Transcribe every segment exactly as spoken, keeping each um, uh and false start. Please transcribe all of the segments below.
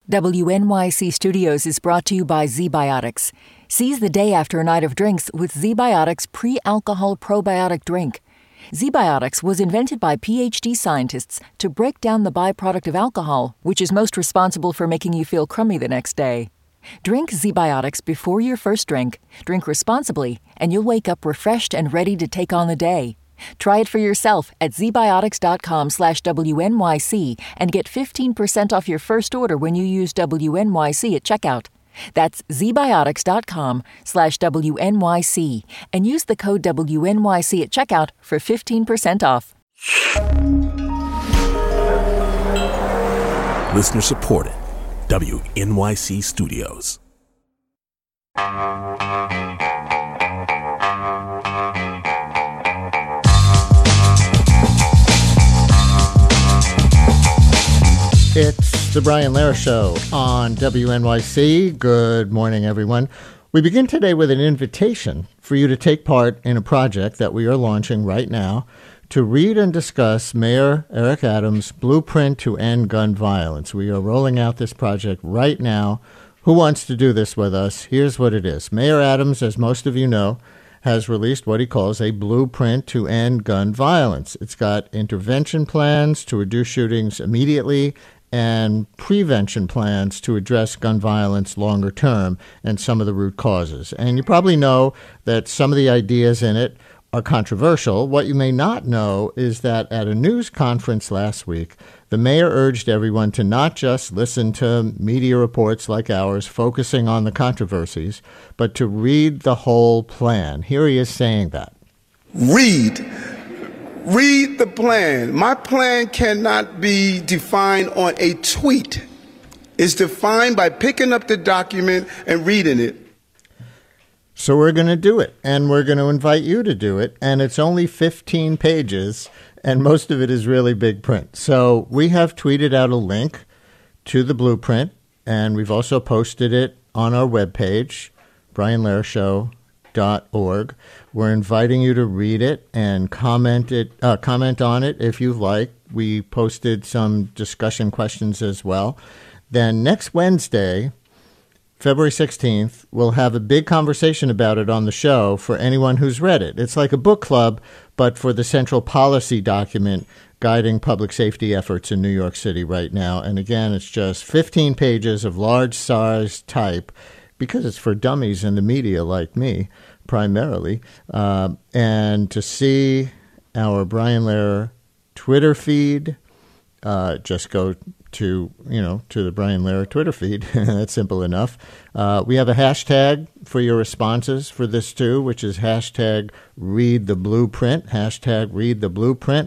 W N Y C Studios is brought to you by ZBiotics. Seize the day after a night of drinks with ZBiotics pre-alcohol probiotic drink. ZBiotics was invented by P H D scientists to break down the byproduct of alcohol, which is most responsible for making you feel crummy the next day. Drink ZBiotics before your first drink, drink responsibly, and you'll wake up refreshed and ready to take on the day. Try it for yourself at zbiotics.com slash WNYC and get fifteen percent off your first order when you use W N Y C at checkout. That's zbiotics.com slash WNYC and use the code W N Y C at checkout for fifteen percent off. Listener supported. W N Y C Studios. It's the Brian Lehrer Show on W N Y C. Good morning, everyone. We begin today with an invitation for you to take part in a project that we are launching right now to read and discuss Mayor Eric Adams' Blueprint to End Gun Violence. We are rolling out this project right now. Who wants to do this with us? Here's what it is. Mayor Adams, as most of you know, has released what he calls a blueprint to end gun violence. It's got intervention plans to reduce shootings immediately and prevention plans to address gun violence longer term and some of the root causes. And you probably know that some of the ideas in it are controversial. What you may not know is that at a news conference last week, the mayor urged everyone to not just listen to media reports like ours focusing on the controversies, but to read the whole plan. Here he is saying that. Read. Read the plan. My plan cannot be defined on a tweet. It's defined by picking up the document and reading it. So we're going to do it, and we're going to invite you to do it, and it's only fifteen pages, and most of it is really big print. So we have tweeted out a link to the blueprint, and we've also posted it on our webpage, brian lehrer show dot org. We're inviting you to read it and comment it, uh, comment on it if you like. We posted some discussion questions as well. Then next Wednesday, February sixteenth, we'll have a big conversation about it on the show for anyone who's read it. It's like a book club, but for the central policy document guiding public safety efforts in New York City right now. And again, it's just fifteen pages of large size type because it's for dummies in the media like me, primarily. Uh, and to see our Brian Lehrer Twitter feed, uh, just go to, you know, to the Brian Lehrer Twitter feed. That's simple enough. Uh, we have a hashtag for your responses for this too, which is hashtag read the blueprint, hashtag read the blueprint.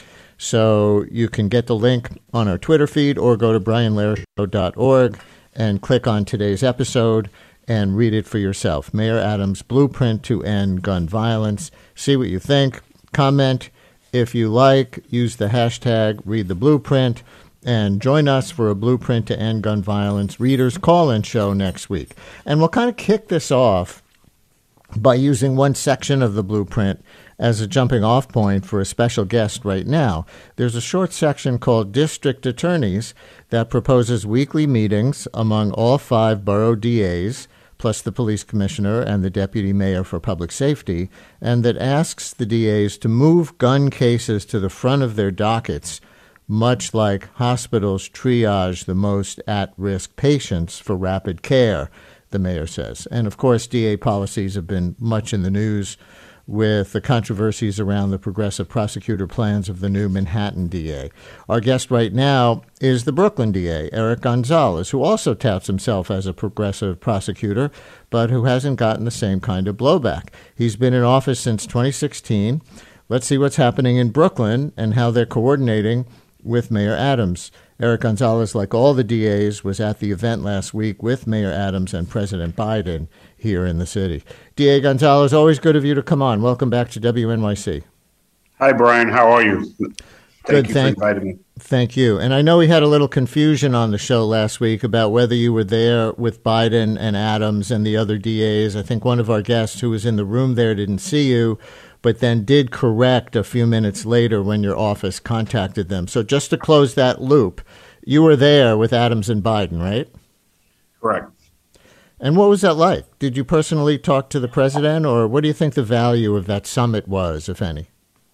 So you can get the link on our Twitter feed or go to brian lehrer show dot org and click on today's episode and read it for yourself. Mayor Adams' Blueprint to End Gun Violence. See what you think. Comment if you like. Use the hashtag read the blueprint. And join us for a Blueprint to End Gun Violence Readers Call-In show next week. And we'll kind of kick this off by using one section of the blueprint as a jumping-off point for a special guest right now. There's a short section called District Attorneys that proposes weekly meetings among all five borough D As, plus the police commissioner and the deputy mayor for public safety, and that asks the D As to move gun cases to the front of their dockets, much like hospitals triage the most at-risk patients for rapid care, the mayor says. And, of course, D A policies have been much in the news with the controversies around the progressive prosecutor plans of the new Manhattan D A. Our guest right now is the Brooklyn D A, Eric Gonzalez, who also touts himself as a progressive prosecutor, but who hasn't gotten the same kind of blowback. He's been in office since twenty sixteen. Let's see what's happening in Brooklyn and how they're coordinating with Mayor Adams. Eric Gonzalez, like all the D As, was at the event last week with Mayor Adams and President Biden here in the city. D A Gonzalez, always good of you to come on. Welcome back to W N Y C. Hi, Brian. How are you? Thank good, you thank, for inviting me. Thank you. And I know we had a little confusion on the show last week about whether you were there with Biden and Adams and the other D As. I think one of our guests who was in the room there didn't see you, but then did correct a few minutes later when your office contacted them. So just to close that loop, You were there with Adams and Biden, right? Correct. And what was that like? Did you personally talk to the president, or what do you think the value of that summit was, if any?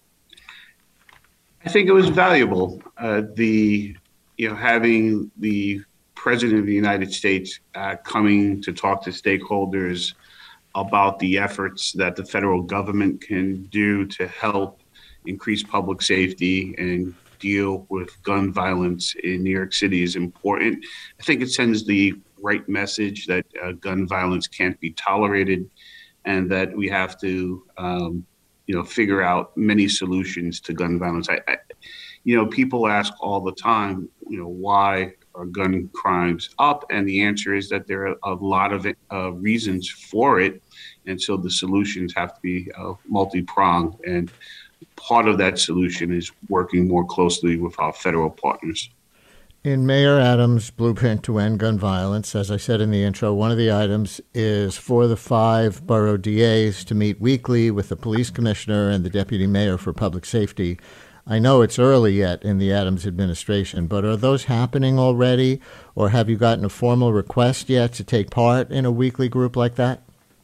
I think it was valuable. Uh, the, you know, having the President of the United States uh, coming to talk to stakeholders about the efforts that the federal government can do to help increase public safety and deal with gun violence in New York City is important. I think it sends the right message that uh, gun violence can't be tolerated, and that we have to, um, you know, figure out many solutions to gun violence. I, I, you know, people ask all the time, you know, why are gun crimes up? And the answer is that there are a lot of uh, reasons for it, and so the solutions have to be uh, multi-pronged. And part of that solution is working more closely with our federal partners. In Mayor Adams' blueprint to end gun violence, as I said in the intro, one of the items is for the five borough D As to meet weekly with the police commissioner and the deputy mayor for public safety. I know it's early yet in the Adams administration, but are those happening already, or have you gotten a formal request yet to take part in a weekly group like that?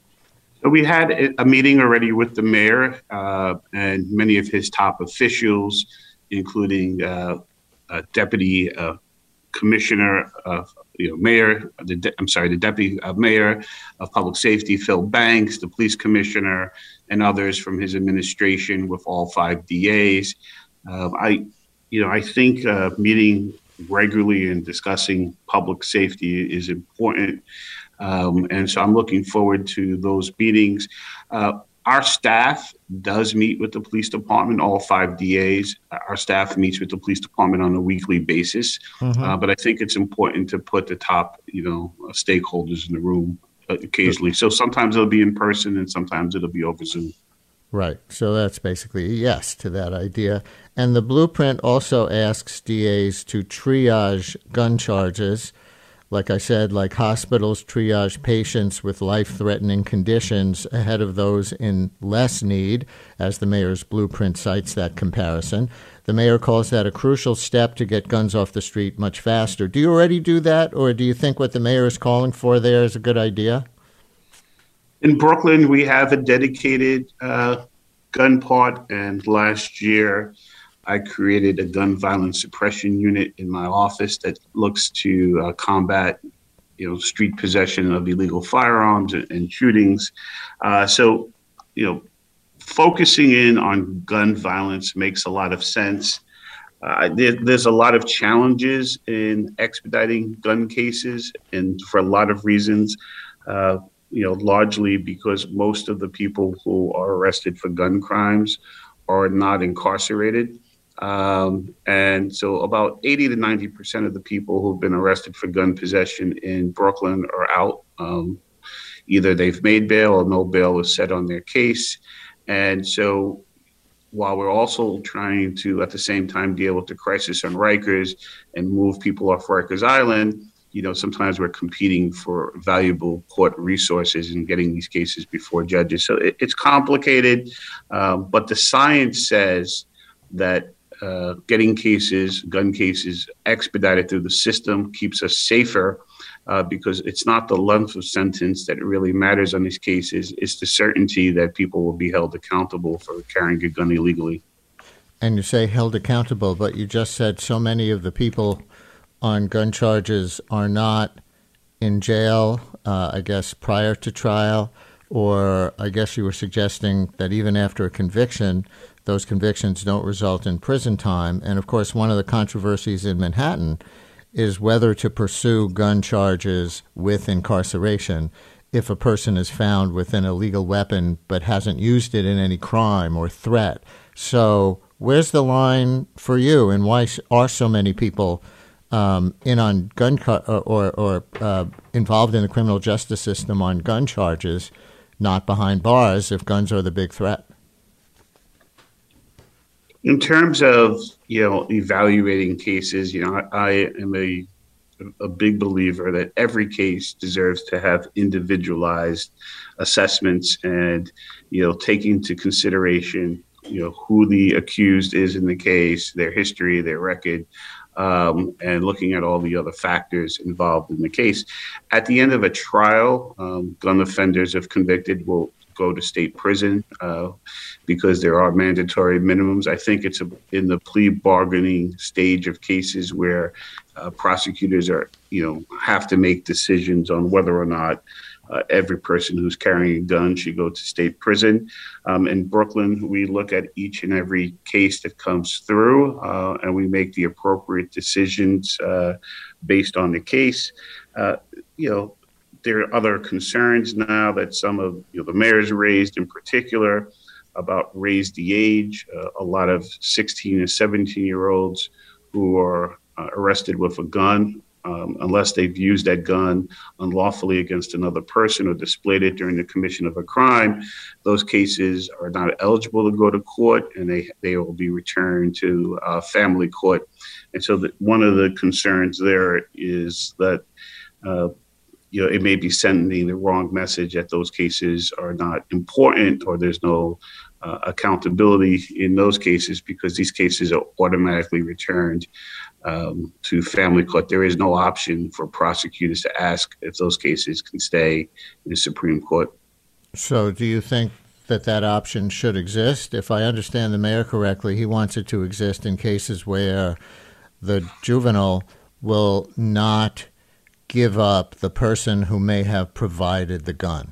So we had a meeting already with the mayor uh, and many of his top officials, including uh, uh, deputy uh, commissioner of, you know, mayor, the de- I'm sorry, the deputy uh, mayor of public safety, Phil Banks, the police commissioner, and others from his administration with all five D As. Uh, I, you know, I think uh, meeting regularly and discussing public safety is important. Um, and so I'm looking forward to those meetings. Uh, our staff does meet with the police department, all five D As. Our staff meets with the police department on a weekly basis. Mm-hmm. Uh, but I think it's important to put the top, you know, stakeholders in the room occasionally. So sometimes it'll be in person and sometimes it'll be over Zoom. Right. So that's basically a yes to that idea. And the blueprint also asks D As to triage gun charges. Like I said, like hospitals triage patients with life-threatening conditions ahead of those in less need, as the mayor's blueprint cites that comparison. The mayor calls that a crucial step to get guns off the street much faster. Do you already do that, or do you think what the mayor is calling for there is a good idea? In Brooklyn, we have a dedicated uh, gun part, and last year I created a gun violence suppression unit in my office that looks to uh, combat, you know, street possession of illegal firearms and, and shootings. Uh, so, you know, focusing in on gun violence makes a lot of sense. Uh, there, there's a lot of challenges in expediting gun cases, and for a lot of reasons. Uh, you know, largely because most of the people who are arrested for gun crimes are not incarcerated. Um, and so about eighty to ninety percent of the people who've been arrested for gun possession in Brooklyn are out. Um, either they've made bail or no bail is set on their case. And so while we're also trying to, at the same time, deal with the crisis on Rikers and move people off Rikers Island, you know, sometimes we're competing for valuable court resources and getting these cases before judges. So it, it's complicated, um, but the science says that uh, getting cases, gun cases, expedited through the system keeps us safer uh, because it's not the length of sentence that really matters on these cases. It's the certainty that people will be held accountable for carrying a gun illegally. And you say held accountable, but you just said so many of the people on gun charges are not in jail, uh, I guess, prior to trial, or I guess you were suggesting that even after a conviction, those convictions don't result in prison time. And, of course, one of the controversies in Manhattan is whether to pursue gun charges with incarceration if a person is found with an illegal weapon but hasn't used it in any crime or threat. So where's the line for you, and why are so many people Um, in on gun car- or or uh, involved in the criminal justice system on gun charges, not behind bars if guns are the big threat? In terms of, you know, evaluating cases, you know, I, I am a a big believer that every case deserves to have individualized assessments and, you know, take into consideration, you know, who the accused is in the case, their history, their record. um, and looking at all the other factors involved in the case. At the end of a trial, um, gun offenders, if convicted, will go to state prison uh, because there are mandatory minimums. I think it's a, in the plea bargaining stage of cases where uh, prosecutors are, you know, have to make decisions on whether or not uh, every person who's carrying a gun should go to state prison. Um, in Brooklyn, we look at each and every case that comes through, uh, and we make the appropriate decisions uh, based on the case. Uh, you know, There are other concerns now that some of you know, the mayors raised in particular about raise the age. Uh, a lot of sixteen and seventeen year olds who are uh, arrested with a gun, um, unless they've used that gun unlawfully against another person or displayed it during the commission of a crime, those cases are not eligible to go to court, and they, they will be returned to uh, family court. And so the, one of the concerns there is that uh, you know, it may be sending the wrong message that those cases are not important, or there's no uh, accountability in those cases because these cases are automatically returned um, to family court. There is no option for prosecutors to ask if those cases can stay in the Supreme Court. So do you think that that option should exist? If I understand the mayor correctly, he wants it to exist in cases where the juvenile will not give up the person who may have provided the gun.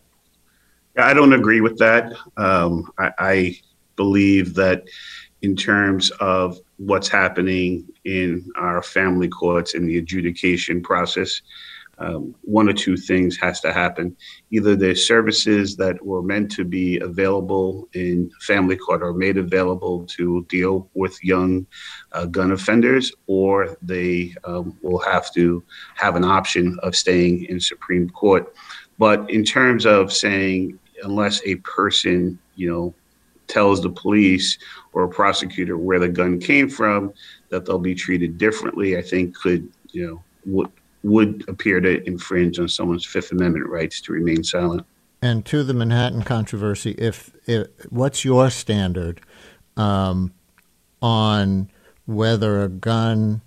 I don't agree with that. Um, I, I believe that in terms of what's happening in our family courts and the adjudication process, um, one or two things has to happen. Either the services that were meant to be available in family court are made available to deal with young uh, gun offenders, or they um, will have to have an option of staying in Supreme Court. But in terms of saying, unless a person, you know, tells the police or a prosecutor where the gun came from, that they'll be treated differently, I think could, you know, would would appear to infringe on someone's Fifth Amendment rights to remain silent. And to the Manhattan controversy, if, if what's your standard um, on whether a gun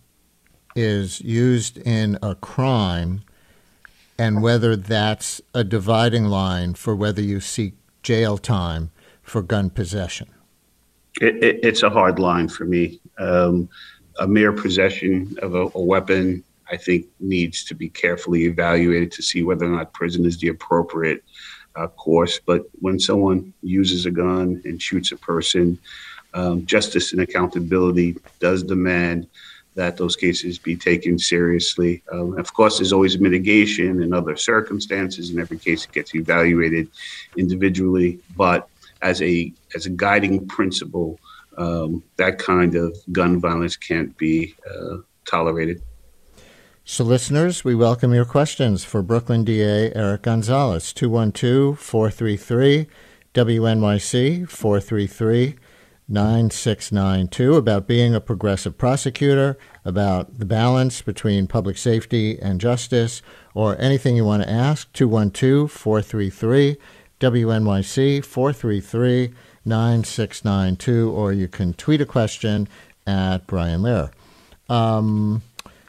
is used in a crime and whether that's a dividing line for whether you seek jail time for gun possession? It, it, it's a hard line for me. Um, a mere possession of a, a weapon, I think, needs to be carefully evaluated to see whether or not prison is the appropriate uh, course. But when someone uses a gun and shoots a person, um, justice and accountability does demand that those cases be taken seriously. Um, of course, there's always mitigation and other circumstances, and every case gets evaluated individually. But as a as a guiding principle, um, that kind of gun violence can't be uh, tolerated. So, listeners, we welcome your questions for Brooklyn D A Eric Gonzalez, two one two, four three three, W N Y C, four three three, nine six nine two, about being a progressive prosecutor, about the balance between public safety and justice, or anything you want to ask, two one two, four three three, W N Y C, four three three, nine six nine two, or you can tweet a question at Brian Lehrer. Um...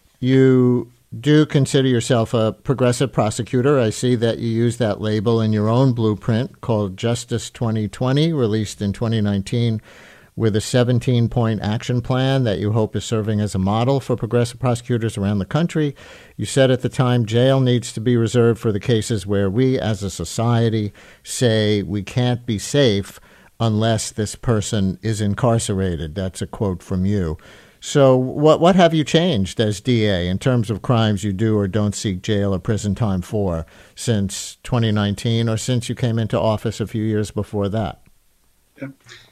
You do consider yourself a progressive prosecutor. I see that you use that label in your own blueprint called Justice twenty twenty, released in twenty nineteen, with a seventeen-point action plan that you hope is serving as a model for progressive prosecutors around the country. You said at the time jail needs to be reserved for the cases where we as a society say we can't be safe unless this person is incarcerated. That's a quote from you. So what what have you changed as D A in terms of crimes you do or don't seek jail or prison time for since twenty nineteen, or since you came into office a few years before that? Yeah.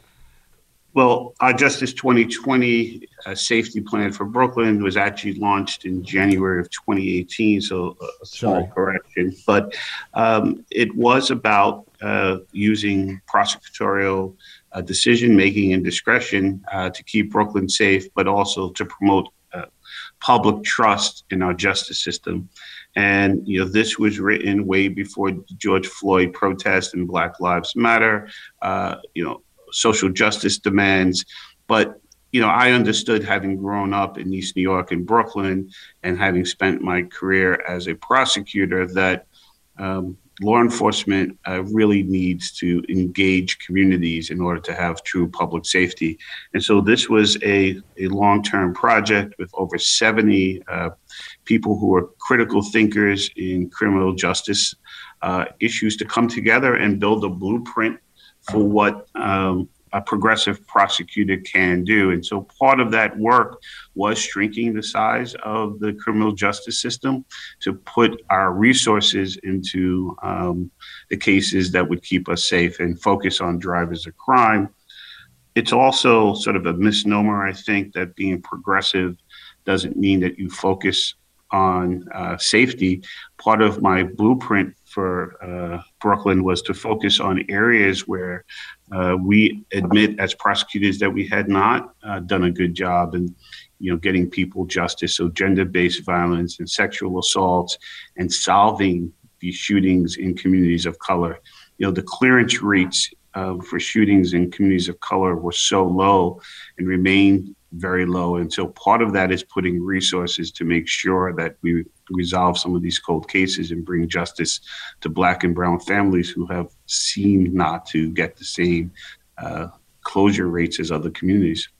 Well, our Justice twenty twenty uh, safety plan for Brooklyn was actually launched in January of twenty eighteen, so a small Sorry. correction. But um, it was about uh, using prosecutorial uh, decision-making and discretion uh, to keep Brooklyn safe, but also to promote uh, public trust in our justice system. And, you know, this was written way before the George Floyd protest and Black Lives Matter, uh, you know, social justice demands. But you know, I understood, having grown up in East New York and Brooklyn and having spent my career as a prosecutor, that um, law enforcement uh, really needs to engage communities in order to have true public safety. And so this was a, a long-term project with over seventy uh, people who are critical thinkers in criminal justice uh, issues to come together and build a blueprint for what um, a progressive prosecutor can do. And so part of that work was shrinking the size of the criminal justice system to put our resources into um, the cases that would keep us safe and focus on drivers of crime. It's also sort of a misnomer, I think, that being progressive doesn't mean that you focus on uh, safety. Part of my blueprint for uh, Brooklyn was to focus on areas where uh, we admit as prosecutors that we had not uh, done a good job in, you know, getting people justice. So gender-based violence and sexual assaults, and solving these shootings in communities of color. You know, the clearance rates uh, for shootings in communities of color were so low and remain very low. And so part of that is putting resources to make sure that we resolve some of these cold cases and bring justice to Black and brown families who have seemed not to get the same uh, closure rates as other communities.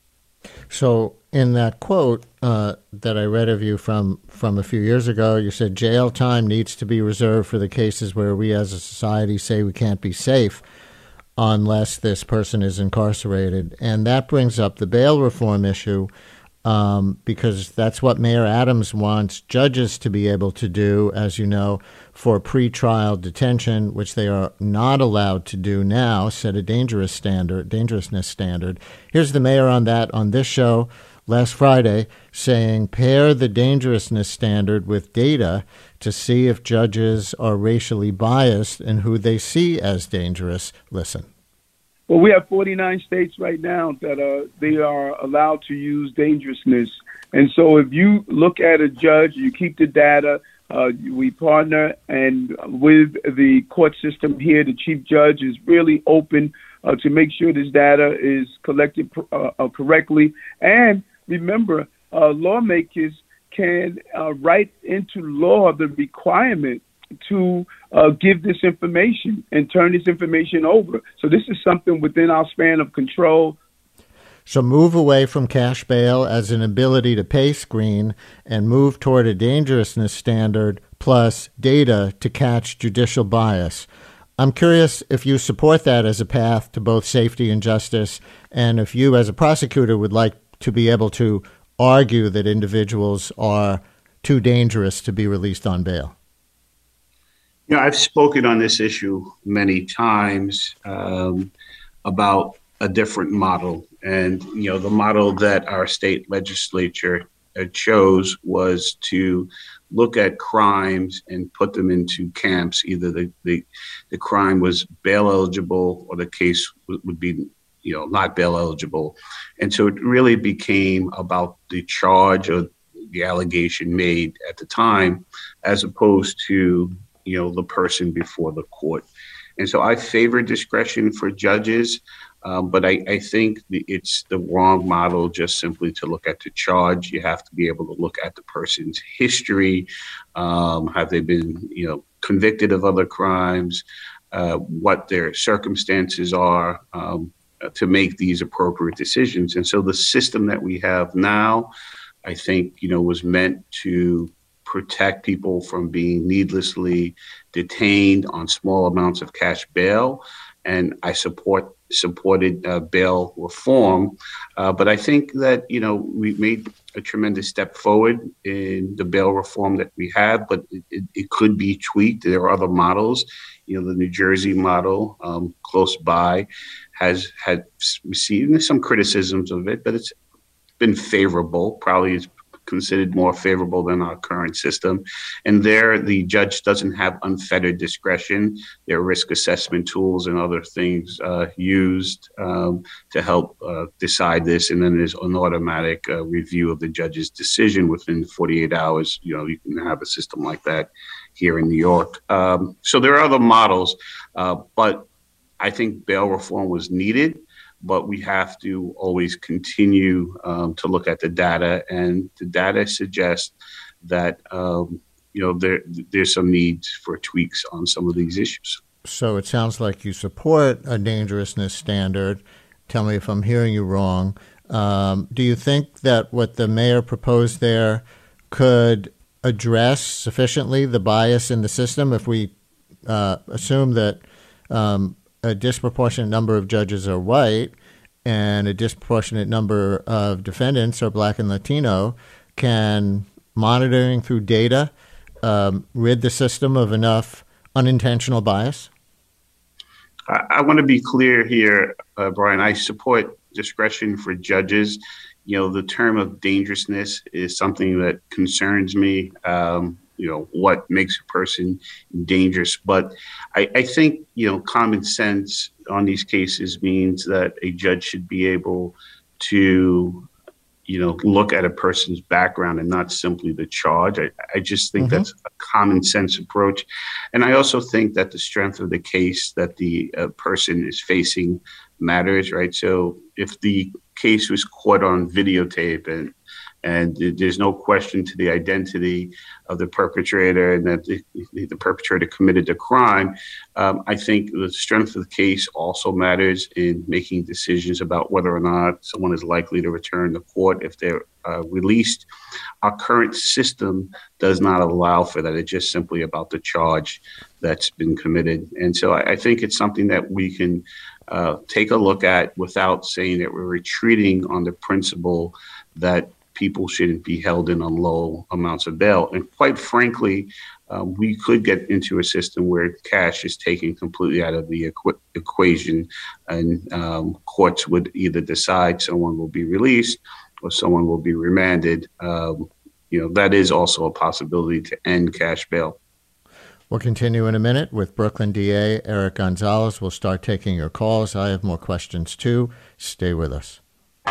So in that quote uh, that I read of you from, from a few years ago, you said jail time needs to be reserved for the cases where we as a society say we can't be safe unless this person is incarcerated. And that brings up the bail reform issue, um, because that's what Mayor Adams wants judges to be able to do, as you know, for pretrial detention, which they are not allowed to do now, set a dangerous standard, dangerousness standard. Here's the mayor on that on this show last Friday, saying pair the dangerousness standard with data to see if judges are racially biased and who they see as dangerous. Listen. Well, we have forty-nine states right now that uh, they are allowed to use dangerousness. And so if you look at a judge, you keep the data, uh, we partner, and with the court system here, the chief judge is really open uh, to make sure this data is collected uh, uh, correctly. And remember, uh, lawmakers can uh, write into law the requirement to uh, give this information and turn this information over. So this is something within our span of control. So move away from cash bail as an ability to pay screen and move toward a dangerousness standard plus data to catch judicial bias. I'm curious if you support that as a path to both safety and justice, and if you as a prosecutor would like to be able to argue that individuals are too dangerous to be released on bail. Yeah, I've spoken on this issue many times um, about a different model. And, you know, the model that our state legislature uh, chose was to look at crimes and put them into camps. Either the, the, the crime was bail eligible or the case w- would be, you know, not bail eligible. And so it really became about the charge or the allegation made at the time, as opposed to, you know, the person before the court. And so I favor discretion for judges, um, but I, I think the, it's the wrong model just simply to look at the charge. You have to be able to look at the person's history. Um, have they been, you know, convicted of other crimes, uh, what their circumstances are, um, to make these appropriate decisions. And so the system that we have now, I think, you know, was meant to protect people from being needlessly detained on small amounts of cash bail. And I support supported uh, bail reform. Uh, but I think that, you know, we made a tremendous step forward in the bail reform that we have, but it, it, it could be tweaked. There are other models. You know, the New Jersey model um, close by has had received some criticisms of it, but it's been favorable, probably is considered more favorable than our current system. And there, the judge doesn't have unfettered discretion. There are risk assessment tools and other things uh, used um, to help uh, decide this. And then there's an automatic uh, review of the judge's decision within forty-eight hours. You know, you can have a system like that here in New York. Um, so there are other models, uh, but I think bail reform was needed. but we have to always continue um, to look at the data, and the data suggests that um, you know there there's some needs for tweaks on some of these issues. So it sounds like you support a dangerousness standard. Tell me if I'm hearing you wrong. Um, do you think that what the mayor proposed there could address sufficiently the bias in the system if we uh, assume that um, a disproportionate number of judges are white and a disproportionate number of defendants are Black and Latino? Can monitoring through data um, rid the system of enough unintentional bias? I, I want to be clear here, uh, Brian. I support discretion for judges. You know, the term of dangerousness is something that concerns me. Um, you know, what makes a person dangerous. But I, I think, you know, common sense on these cases means that a judge should be able to, you know, look at a person's background and not simply the charge. I, I just think mm-hmm. that's a common sense approach. And I also think that the strength of the case that the uh, person is facing matters, right? So if the case was caught on videotape and and there's no question to the identity of the perpetrator and that the, the perpetrator committed the crime, um, I think the strength of the case also matters in making decisions about whether or not someone is likely to return to court if they're uh, released. Our current system does not allow for that. It's just simply about the charge that's been committed. And so I, I think it's something that we can uh, take a look at without saying that we're retreating on the principle that people shouldn't be held in on low amounts of bail. And quite frankly, um, we could get into a system where cash is taken completely out of the equ- equation and um, courts would either decide someone will be released or someone will be remanded. Um, you know, that is also a possibility to end cash bail. We'll continue in a minute with Brooklyn D A Eric Gonzalez. We'll start taking your calls. I have more questions too. Stay with us.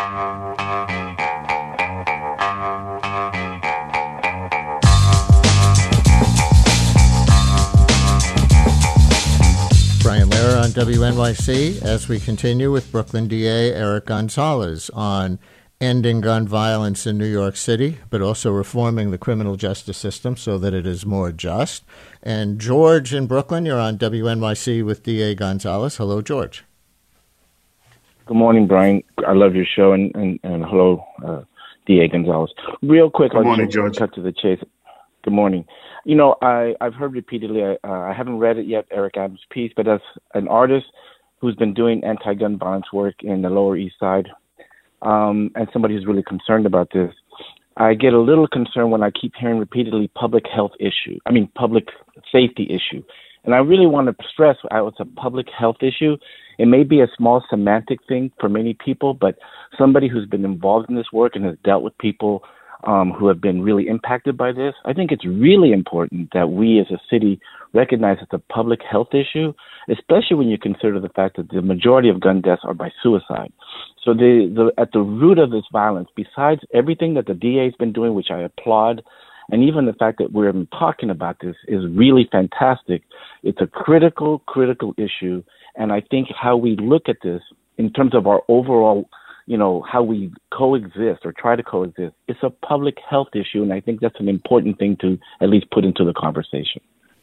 Brian Lehrer on W N Y C as we continue with Brooklyn D A Eric Gonzalez on ending gun violence in New York City, but also reforming the criminal justice system so that it is more just. And George in Brooklyn, you're on W N Y C with D A Gonzalez. Hello, George. Good morning, Brian. I love your show, and, and, and hello, uh, D A Gonzalez. Real quick, Good morning, George. Cut to the chase. Good morning. You know, I, I've heard repeatedly, uh, I haven't read it yet, Eric Adams' piece, but as an artist who's been doing anti-gun violence work in the Lower East Side, um, and somebody who's really concerned about this, I get a little concerned when I keep hearing repeatedly public health issue, I mean public safety issue. And I really want to stress uh, it's a public health issue. It may be a small semantic thing for many people, but somebody who's been involved in this work and has dealt with people um, who have been really impacted by this, I think it's really important that we as a city recognize it's a public health issue, especially when you consider the fact that the majority of gun deaths are by suicide. So the, the at the root of this violence, besides everything that the D A has been doing, which I applaud, and even the fact that we're talking about this is really fantastic, it's a critical, critical issue. And I think how we look at this in terms of our overall, you know, how we coexist or try to coexist, it's a public health issue. And I think that's an important thing to at least put into the conversation.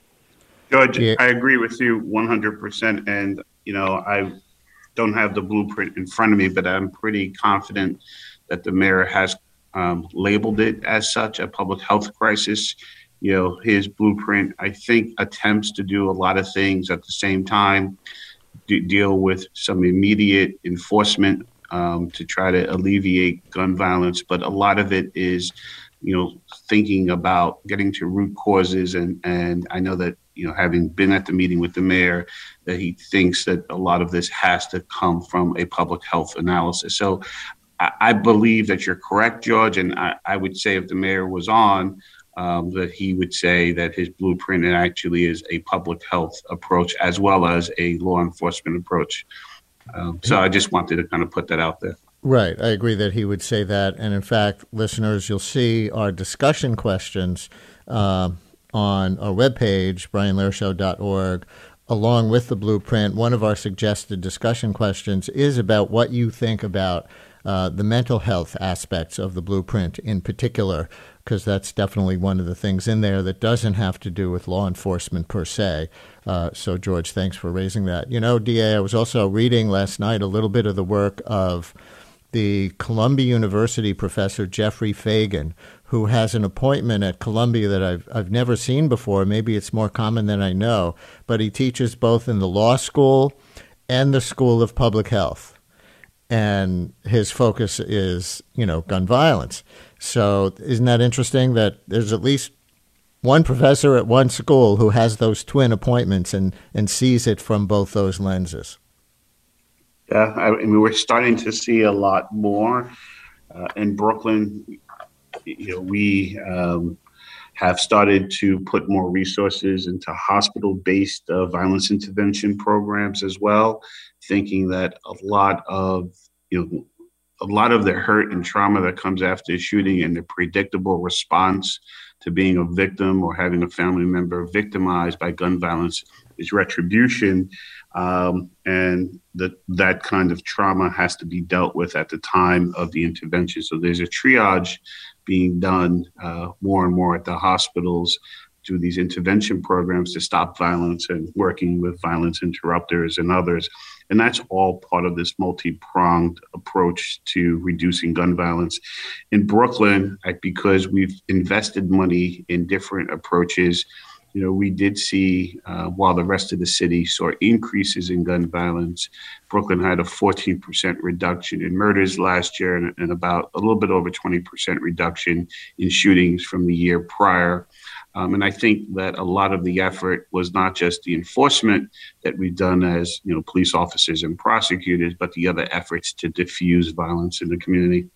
George, yeah. I agree with you one hundred percent. And, you know, I don't have the blueprint in front of me, but I'm pretty confident that the mayor has um, labeled it as such, a public health crisis. You know, his blueprint, I think, attempts to do a lot of things at the same time, d- deal with some immediate enforcement um, to try to alleviate gun violence. But a lot of it is, you know, thinking about getting to root causes. And, and I know that, you know, having been at the meeting with the mayor, that he thinks that a lot of this has to come from a public health analysis. So I, I believe that you're correct, George. And I, I would say if the mayor was on, um, that he would say that his blueprint actually is a public health approach as well as a law enforcement approach. Um, so I just wanted to kind of put that out there. Right. I agree that he would say that. And in fact, listeners, you'll see our discussion questions uh, on our webpage, brian lehrer show dot org, along with the blueprint, one of our suggested discussion questions is about what you think about uh, the mental health aspects of the blueprint in particular, because that's definitely one of the things in there that doesn't have to do with law enforcement per se. Uh, so, George, thanks for raising that. You know, D A, I was also reading last night a little bit of the work of the Columbia University professor Jeffrey Fagan, who has an appointment at Columbia that I've I've never seen before. Maybe it's more common than I know, but he teaches both in the law school and the School of Public Health. And his focus is, you know, gun violence. So isn't that interesting that there's at least one professor at one school who has those twin appointments and, and sees it from both those lenses? Yeah, I mean, we're starting to see a lot more uh, in Brooklyn. You know, we um, have started to put more resources into hospital-based uh, violence intervention programs as well, thinking that a lot of, you know, a lot of the hurt and trauma that comes after a shooting and the predictable response to being a victim or having a family member victimized by gun violence is retribution. Um, and that that kind of trauma has to be dealt with at the time of the intervention. So there's a triage being done uh, more and more at the hospitals through these intervention programs to stop violence and working with violence interrupters and others. And that's all part of this multi-pronged approach to reducing gun violence. In Brooklyn, because we've invested money in different approaches, you know, we did see, uh, while the rest of the city saw increases in gun violence, Brooklyn had a fourteen percent reduction in murders last year and, and about a little bit over twenty percent reduction in shootings from the year prior. Um, and I think that a lot of the effort was not just the enforcement that we've done as, you know, police officers and prosecutors, but the other efforts to diffuse violence in the community.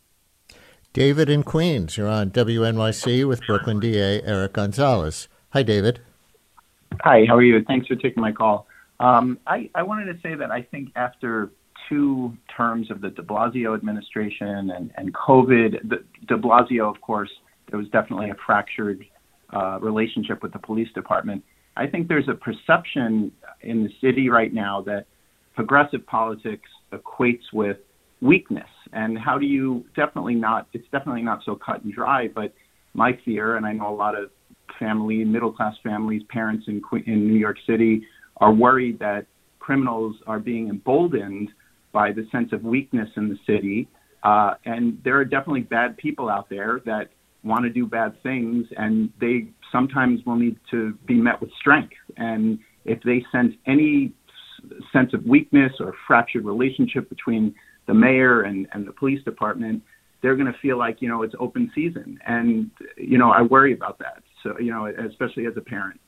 David in Queens, you're on W N Y C with Brooklyn D A Eric Gonzalez. Hi, David. Hi, how are you? Thanks for taking my call. Um, I, I wanted to say that I think after two terms of the de Blasio administration and, and COVID, the, de Blasio, of course, there was definitely a fractured uh, relationship with the police department. I think there's a perception in the city right now that progressive politics equates with weakness. And how do you definitely not, it's definitely not so cut and dry, but my fear, and I know a lot of family, middle-class families, parents in in New York City are worried that criminals are being emboldened by the sense of weakness in the city. Uh, and there are definitely bad people out there that want to do bad things, and they sometimes will need to be met with strength. And if they sense any sense of weakness or fractured relationship between the mayor and, and the police department, they're going to feel like, you know, it's open season. And, you know, I worry about that. So, you know, especially as a parent.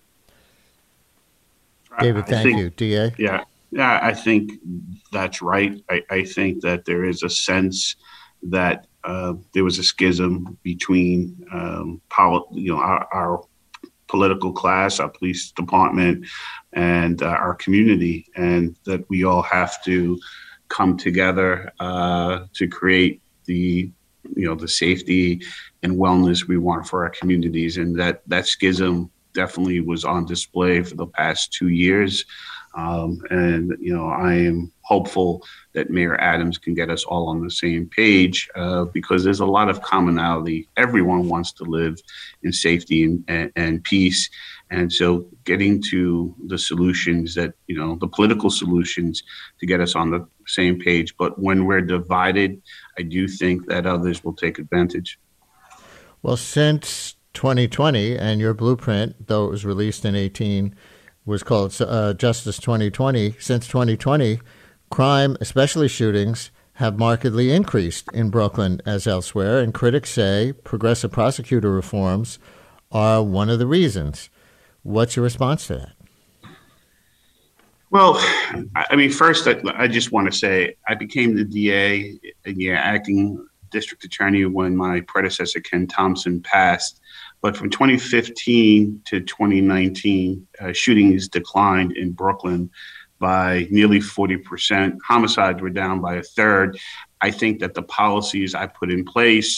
David, thank think, you. D A? Yeah, yeah, I think that's right. I, I think that there is a sense that uh, there was a schism between, um, poli- you know, our, our political class, our police department, and uh, our community, and that we all have to come together uh, to create the you know, the safety and wellness we want for our communities. And that, that schism definitely was on display for the past two years. Um, and, you know, I am hopeful that Mayor Adams can get us all on the same page uh, because there's a lot of commonality. Everyone wants to live in safety and, and, and peace. And so getting to the solutions that, you know, the political solutions to get us on the same page. But when we're divided, I do think that others will take advantage. Well, since twenty twenty, and your blueprint, though it was released in eighteen, was called uh, Justice twenty twenty, since twenty twenty, crime, especially shootings, have markedly increased in Brooklyn as elsewhere. And critics say progressive prosecutor reforms are one of the reasons. What's your response to that? Well, I mean, first, I, I just want to say I became the D A, yeah, acting district attorney when my predecessor, Ken Thompson, passed. But from twenty fifteen to twenty nineteen, uh, shootings declined in Brooklyn by nearly forty percent. Homicides were down by a third. I think that the policies I put in place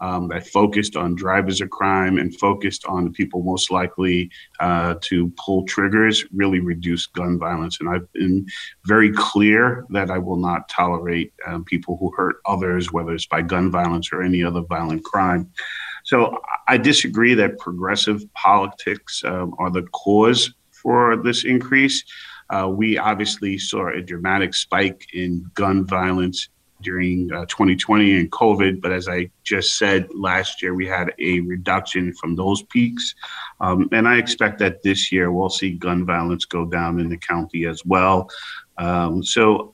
um, that focused on drivers of crime and focused on the people most likely uh, to pull triggers, really reduced gun violence. And I've been very clear that I will not tolerate um, people who hurt others, whether it's by gun violence or any other violent crime. So I disagree that progressive politics um, are the cause for this increase. Uh, we obviously saw a dramatic spike in gun violence during uh, twenty twenty and COVID. But as I just said, last year we had a reduction from those peaks. Um, and I expect that this year we'll see gun violence go down in the county as well. Um, so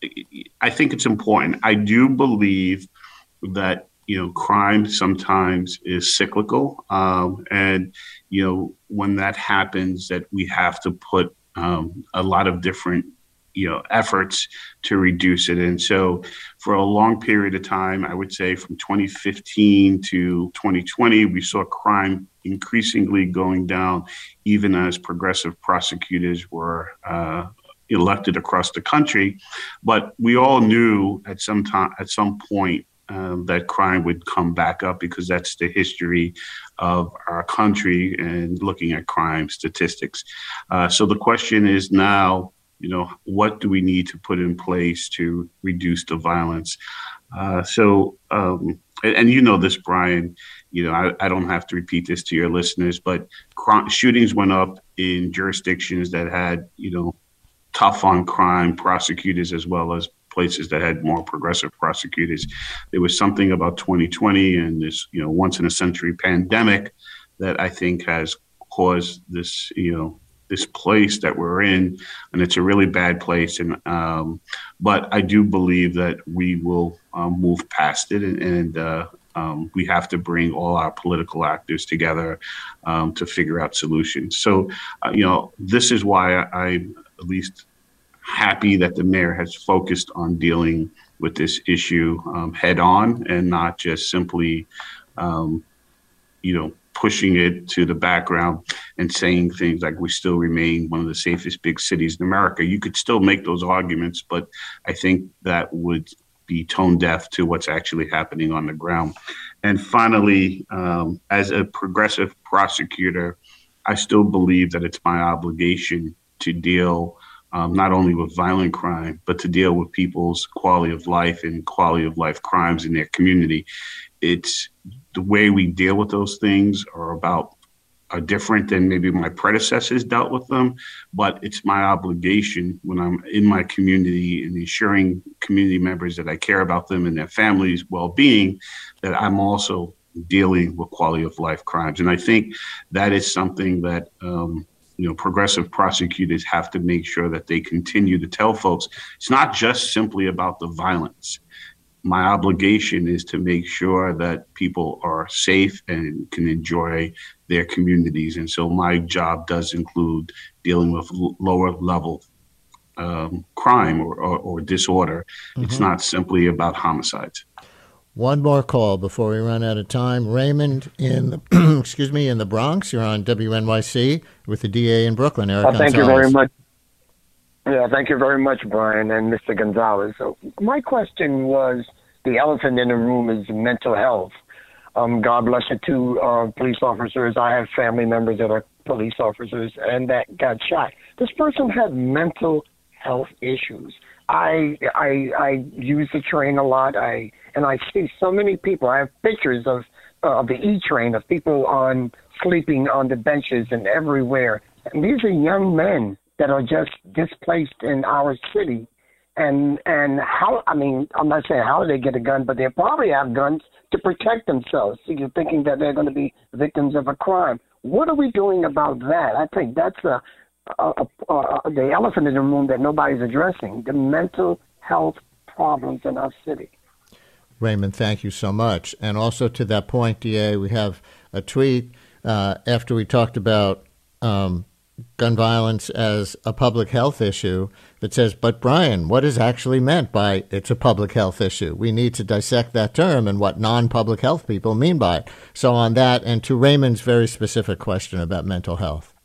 I think it's important. I do believe that, you know, crime sometimes is cyclical. Um, and, you know, when that happens, that we have to put um, a lot of different you know, efforts to reduce it. And so for a long period of time, I would say from twenty fifteen to twenty twenty, we saw crime increasingly going down, even as progressive prosecutors were uh, elected across the country. But we all knew at some time, at some point, um, that crime would come back up because that's the history of our country and looking at crime statistics. Uh, so the question is now, you know, what do we need to put in place to reduce the violence? Uh, so, um, and, and you know this, Brian, you know, I, I don't have to repeat this to your listeners, but cr- shootings went up in jurisdictions that had, you know, tough on crime prosecutors as well as places that had more progressive prosecutors. There was something about twenty twenty and this, you know, once in a century pandemic that I think has caused this, you know, this place that we're in, and it's a really bad place. And um, but I do believe that we will um, move past it, and, and uh, um, we have to bring all our political actors together um, to figure out solutions. So, uh, you know, this is why I, I'm at least happy that the mayor has focused on dealing with this issue um, head on, and not just simply, um, you know, pushing it to the background and saying things like we still remain one of the safest big cities in America. You could still make those arguments, but I think that would be tone deaf to what's actually happening on the ground. And finally, um, as a progressive prosecutor, I still believe that it's my obligation to deal um, not only with violent crime, but to deal with people's quality of life and quality of life crimes in their community. It's the way we deal with those things are about are different than maybe my predecessors dealt with them, but it's my obligation when I'm in my community and ensuring community members that I care about them and their families' well-being, that I'm also dealing with quality of life crimes. And I think that is something that um, you know, progressive prosecutors have to make sure that they continue to tell folks. It's not just simply about the violence. My obligation is to make sure that people are safe and can enjoy their communities. And so my job does include dealing with l- lower level um, crime or, or, or disorder. Mm-hmm. It's not simply about homicides. One more call before we run out of time. Raymond in the, excuse me, in the Bronx. You're on W N Y C with the D A in Brooklyn, Eric well, thank Gonzalez. you very much. Yeah, thank you very much, Brian and Mister Gonzalez. So my question was, the elephant in the room is mental health. Um, God bless the two uh, police officers. I have family members that are police officers and that got shot. This person had mental health issues. I I I use the train a lot. I and I see so many people. I have pictures of uh, of the E train of people on sleeping on the benches and everywhere. And these are young men that are just displaced in our city. And and how, I mean, I'm not saying how do they get a gun, but they probably have guns to protect themselves. So you're thinking that they're going to be victims of a crime. What are we doing about that? I think that's a, a, a, a, the elephant in the room that nobody's addressing, the mental health problems in our city. Raymond, thank you so much. And also to that point, D A, we have a tweet uh, after we talked about um, gun violence as a public health issue that says, but Brian, what is actually meant by it's a public health issue? We need to dissect that term and what non-public health people mean by it. So on that, and to Raymond's very specific question about mental health.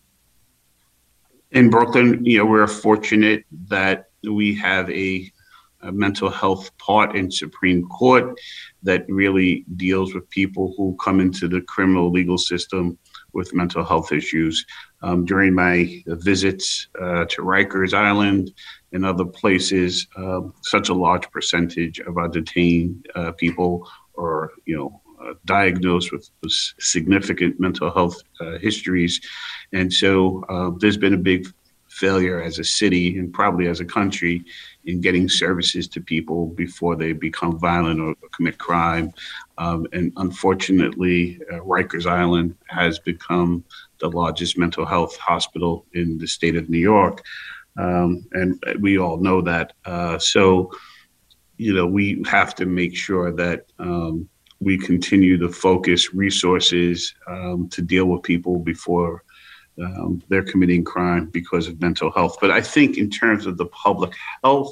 In Brooklyn, you know, we're fortunate that we have a a mental health part in Supreme Court that really deals with people who come into the criminal legal system with mental health issues. Um, during my visits uh, to Rikers Island and other places, uh, such a large percentage of our detained uh, people are, you know, uh, diagnosed with, with significant mental health uh, histories. And so uh, there's been a big failure as a city and probably as a country in getting services to people before they become violent or commit crime. Um, and unfortunately, uh, Rikers Island has become the largest mental health hospital in the state of New York. Um, and we all know that. Uh, so, you know, we have to make sure that um, we continue to focus resources um, to deal with people before Um, they're committing crime because of mental health. But I think in terms of the public health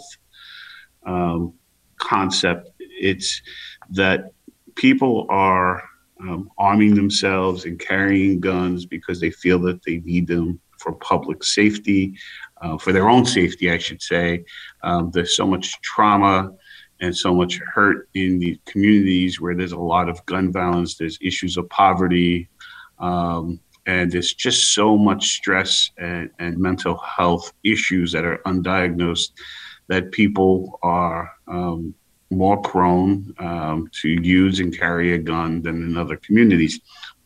um, concept, it's that people are um, arming themselves and carrying guns because they feel that they need them for public safety, uh, for their own safety, I should say. Um, there's so much trauma and so much hurt in the communities where there's a lot of gun violence. There's issues of poverty. Um, And there's just so much stress and, and mental health issues that are undiagnosed that people are um, more prone um, to use and carry a gun than in other communities.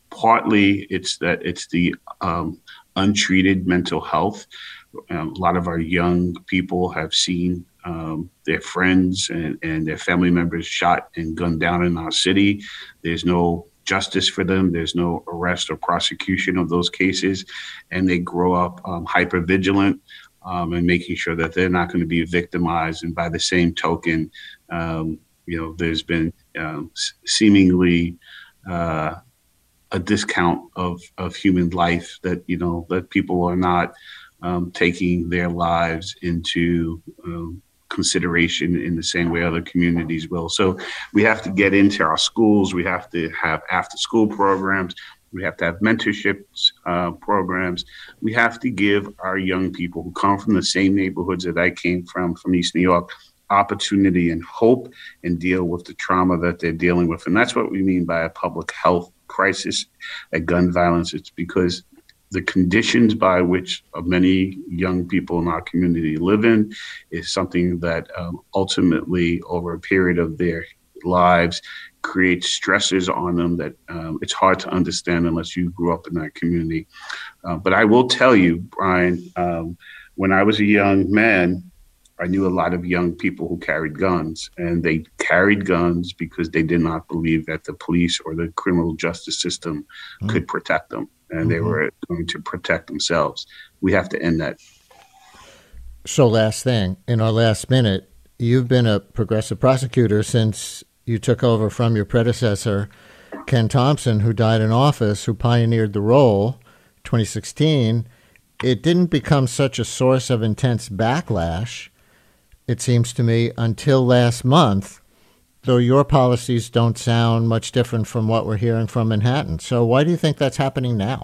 Partly it's that it's the um, untreated mental health. Um, a lot of our young people have seen um, their friends and, and their family members shot and gunned down in our city. There's no justice for them. There's no arrest or prosecution of those cases. And they grow up um, hyper vigilant um, and making sure that they're not going to be victimized. And by the same token, um, you know, there's been um, seemingly uh, a discount of, of human life that, you know, that people are not um, taking their lives into um, consideration in the same way other communities will. So we have to get into our schools. We have to have after school programs. We have to have mentorships uh, programs. We have to give our young people who come from the same neighborhoods that I came from, from East New York, opportunity and hope and deal with the trauma that they're dealing with. And that's what we mean by a public health crisis, a gun violence. It's because the conditions by which many young people in our community live in is something that um, ultimately, over a period of their lives, creates stressors on them that um, it's hard to understand unless you grew up in that community. Uh, but I will tell you, Brian, um, when I was a young man, I knew a lot of young people who carried guns, and they carried guns because they did not believe that the police or the criminal justice system mm-hmm. could protect them. And they were going to protect themselves. We have to end that. So last thing, in our last minute, you've been a progressive prosecutor since you took over from your predecessor, Ken Thompson, who died in office, who pioneered the role, twenty sixteen. It didn't become such a source of intense backlash, it seems to me, until last month, though your policies don't sound much different from what we're hearing from Manhattan. So why do you think that's happening now?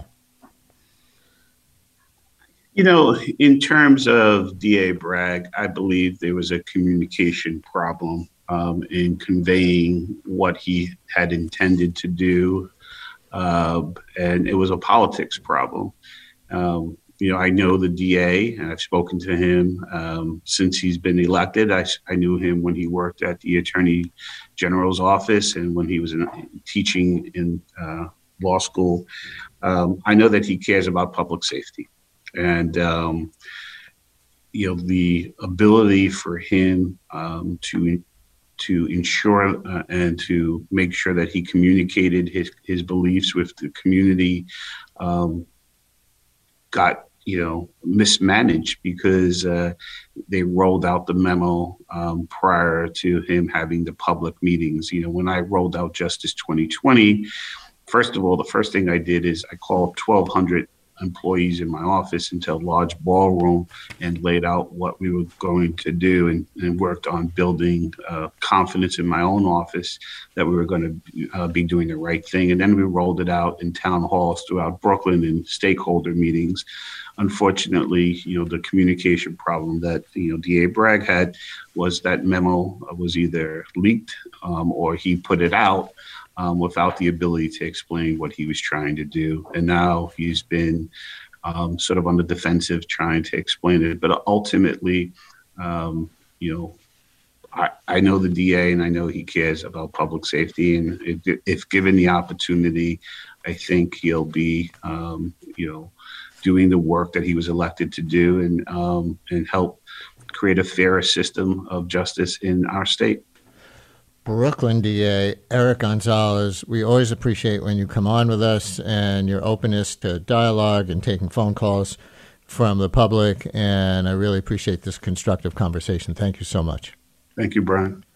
You know, in terms of D A Bragg, I believe there was a communication problem um, in conveying what he had intended to do. Uh, and it was a politics problem. Um, You know, I know the D A, and I've spoken to him um, since he's been elected. I, I knew him when he worked at the Attorney General's office and when he was in, teaching in uh, law school. Um, I know that he cares about public safety. And, um, you know, the ability for him um, to to ensure uh, and to make sure that he communicated his, his beliefs with the community um, got you know, mismanaged because uh, they rolled out the memo um, prior to him having the public meetings. You know, when I rolled out Justice twenty twenty, first of all, the first thing I did is I called twelve hundred employees in my office into a large ballroom and laid out what we were going to do, and, and worked on building uh, confidence in my own office that we were going to uh, be doing the right thing. And then we rolled it out in town halls throughout Brooklyn and stakeholder meetings. Unfortunately, you know, the communication problem that, you know, D A Bragg had was that memo was either leaked um, or he put it out um, without the ability to explain what he was trying to do. And now he's been um, sort of on the defensive trying to explain it. But ultimately, um, you know, I, I know the D A and I know he cares about public safety. And if, if given the opportunity, I think he'll be, um, you know, doing the work that he was elected to do, and um, and help create a fairer system of justice in our state. Brooklyn D A Eric Gonzalez, we always appreciate when you come on with us and your openness to dialogue and taking phone calls from the public, and I really appreciate this constructive conversation. Thank you so much. Thank you, Brian.